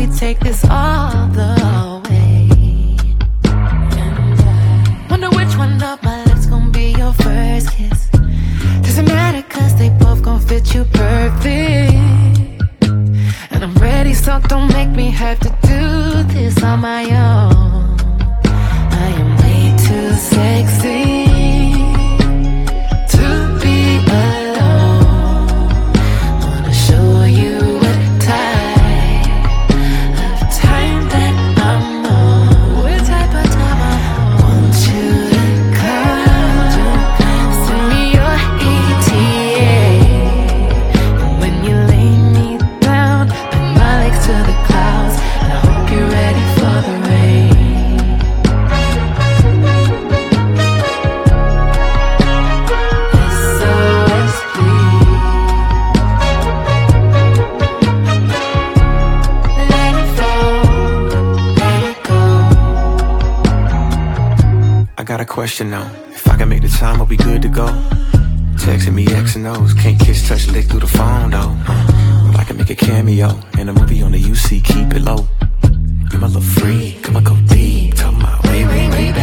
we take this all the way. Wonder which one of my lips gon' be your first kiss. Doesn't matter cause they both gon' fit you perfect. And I'm ready, so don't make me have to do this on my own. I am way too sexy to be alone. Wanna show you what type of time that I'm on. What type of time I'm on. Want you to come, send me your ETA. And when you lay me down, put my legs to the clouds, and I hope you're ready for the rain. SOS, please. Let it fall, let it go. I got a question though. If I can make the time, I'll be good to go. Texting me X and O's, can't kiss, touch, lick through the phone though. But I can make a cameo in a movie on the UC, keep it low. You my little freak, I'ma go deep, talking my way,